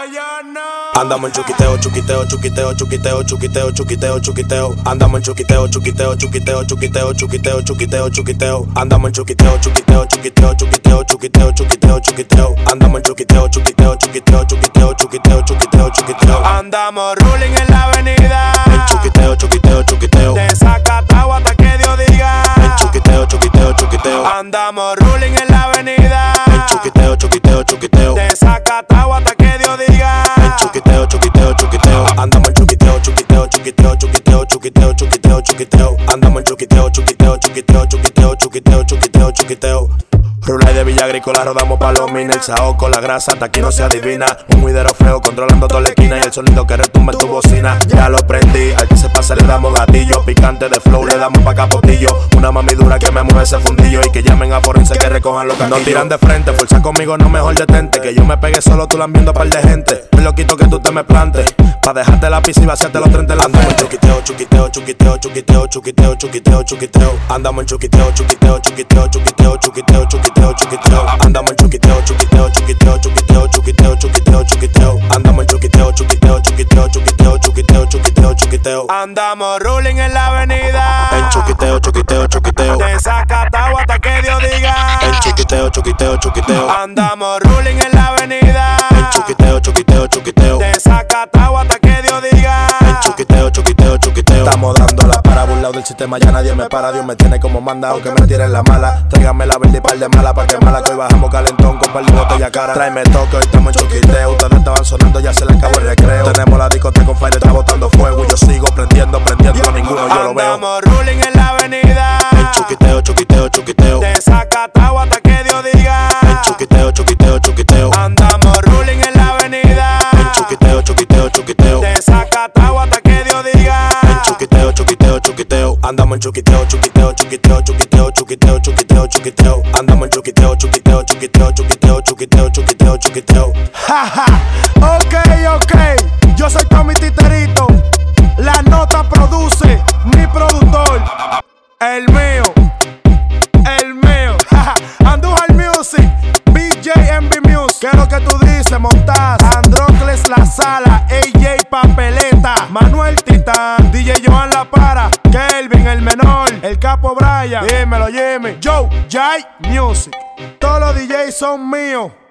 Andamos en chuquiteo, chuquiteo, chuquiteo, chuquiteo, chuquiteo, chuquiteo, chuquiteo. Andamos en chuquiteo, chuquiteo, chuquiteo, chuquiteo, chuquiteo, chuquiteo, chuquiteo. Andamos en chuquiteo, chuquiteo, chuquiteo, chuquiteo, chuquiteo, chuquiteo, chuquiteo. Andamos en chuquiteo, chuquiteo, chuquiteo, chuquiteo, chuquiteo, chuquiteo, chuquiteo. Andamos ruling en la avenida. En chuquiteo, chuquiteo, chuquiteo. De Zacatau hasta que Dios diga. En chuquiteo, chuquiteo, chuquiteo. Andamos ruling en la avenida. En chuquiteo, chuquiteo, chuquiteo. De Zacatau hasta que Dios diga. En chuquiteo, chuquiteo, chuquiteo. Andamos en chuquiteo, chuquiteo, chuquiteo, chuquiteo, chuquiteo, chuquiteo, chuquiteo. Andamos en chuquiteo, chuquiteo, chuquiteo, chuquiteo, chuquiteo, chuquiteo, chuquiteo. Rulay de Villa Agrícola, rodamos palomina. El saoco, la grasa, hasta aquí no se adivina. Un huidero feo controlando toda la esquina. Y el sonido que retumba en tu bocina. Ya lo prendí, al que se pasa le damos gatillo. Picante de flow, le damos pa' capotillo. Una mami dura que me mueve ese fundillo. Y que llamen a forense que recojan los caquillos. No tiran de frente, fuerza conmigo no mejor detente. Que yo me pegue solo, tú la viendo par de gente. Muy loquito que tú te me plantes. Pa' dejarte la pizza y vaciarte los 30 en la frente. Andamos en chuquiteo, chuquiteo, chuquiteo, chuquiteo, chuquiteo, chuquiteo, chuquiteo. Andamos en chuquiteo, chuquiteo, chuquiteo, chuquiteo, chuquiteo, chuquiteo, chuquiteo. Andamos en chuquiteo, chuquiteo, chuquiteo, chuquiteo, chuquiteo, chuquiteo, chuquiteo. Andamos en chuquiteo, chuquiteo, chuquiteo, chuquiteo, chuquiteo, chuquiteo, chuquiteo. Andamos ruling en la avenida. En chuquiteo, chuquiteo, chuquiteo. De Zacatau hasta que Dios diga. En chuquiteo, chuquiteo, chuquiteo. Andamos ruling en la avenida. En chuquiteo, chuquiteo, chuquiteo. De Zacatau hasta que Dios diga. En chuquiteo, chuquiteo, chuquiteo. Estamos dando la para, burlado del sistema, ya nadie me para. Dios me tiene como mandado, que me tiren la mala. Tráigame la verde y par de mala, pa' que mala que hoy bajamos calentón con par de botella cara. Tráeme toque, hoy estamos en chuquiteo. Ustedes estaban sonando, ya se les acabó el recreo. Tenemos la discoteca con fire, está botando fuego. Y yo sigo prendiendo, ninguno yo lo veo. Andamos ruling en la avenida. En chuquiteo, chuquiteo, chuquiteo. De Zacatau hasta que Dios diga. En chuquiteo, chuquiteo, chuquiteo. Andamos ruling en la avenida. En chuquiteo, chuquiteo, chuquiteo. De Zacatau hasta que Dios diga. En chuquiteo, chuquiteo, chuquiteo. Andamos en chuquiteo, chuquiteo, chuquiteo, chuquiteo, chuquiteo, chuquiteo, chuquiteo. Andamos en chuquiteo, chuquiteo, chuquiteo, chuquiteo, chuquiteo, chuquiteo, chuquiteo. Jaja, ok. Yo soy Tommy Titerito. La nota produce mi productor. El mío. Jaja, Andújar Music. BJMB Music. ¿Qué es lo que tú dices, Montaz? Androcles La Sala. AJ Papeleta. Manuel Titán. DJ Joan La Para. Kelvin el menor. El Capo Brian. Dímelo, Jimmy. Joe Jai Music. Todos los DJs son míos.